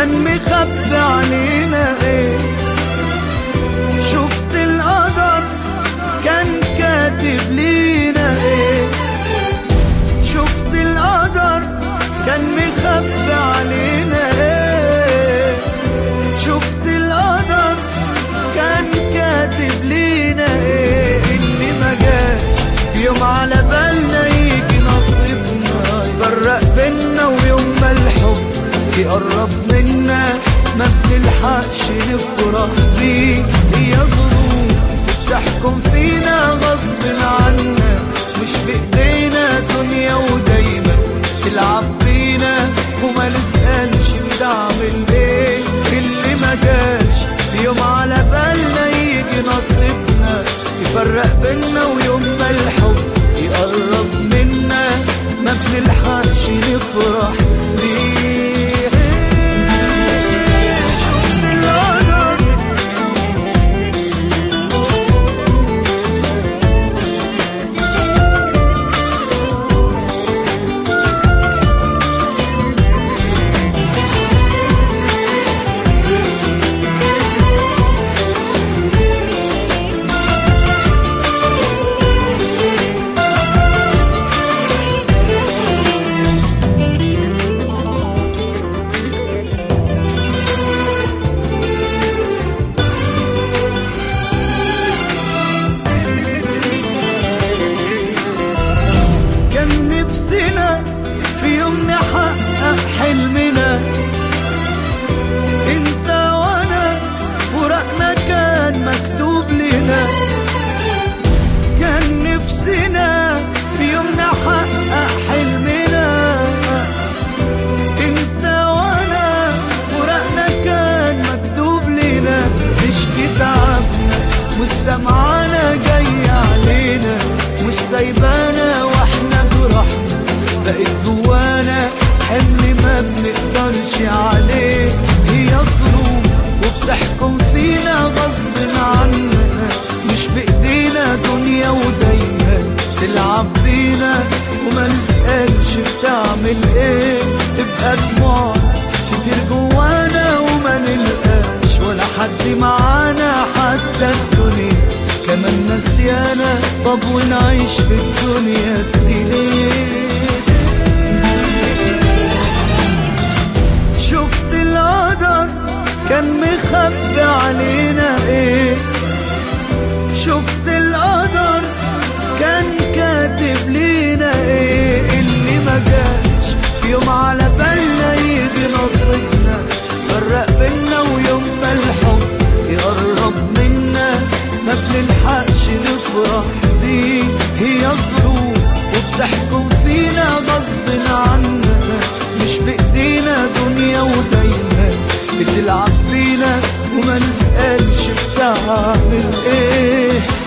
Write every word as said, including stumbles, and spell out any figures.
كان مخبي علينا ايه؟ شفت القدر كان كاتب لينا ايه؟ شفت القدر كان مخبي علينا ايه؟ شفت القدر كان كاتب لينا ايه؟ اللي ما جاش في يوم على بالنا يجي نصيبنا يفرق بينا، ويوم ما الحب يقرب منا ما بنلحقش نفرح بيه. هي ظروف بتحكم فينا غصب عنا، مش بإيدينا دنيا ودايما تلعب بينا، وما نسألش بتعمل ايه. اللي ما جاش في يوم على بالنا يجي نصيبنا يفرق بينا، ويوم ما الحب يقرب منا ما بنلحقش نفرح بيه. نفسنا في يوم نحقق حلمنا، انت وانا فراقنا كان مكتوب لنا. كان نفسنا في يوم نحقق حلمنا، انت وانا فراقنا كان مكتوب لنا. نشكي تعبنا مش سمعانا جاي علينا، مش سايبانا واحنا جرحنا بقت جوانا حمل ما بنقدرش عليه. هي ظروف وبتحكم فينا غصب عننا، مش بايدينا دنيا ودايما تلعب بينا، وما نسألش بتعمل ايه. تبقى دموع كتير جوانا وما نلقاش ولا حد معانا، حتى الدنيا كمان نسيانا. طب ونعيش في الدنيا دي ليه؟ شفت القدر كان مخبي علينا ايه؟ شفت القدر كان كاتب لينا ايه؟ اللي ما جاش في يوم على بالنا يجي نصيبنا فرق بينا، ويوم ما الحب يقرب منا ما بنلحقش نفرح بيه. هي ظروف وبتحكم فينا غصب عننا، مش بإيدينا دنيا ودايما بتلعب بينا، وما نسألش بتعمل ايه.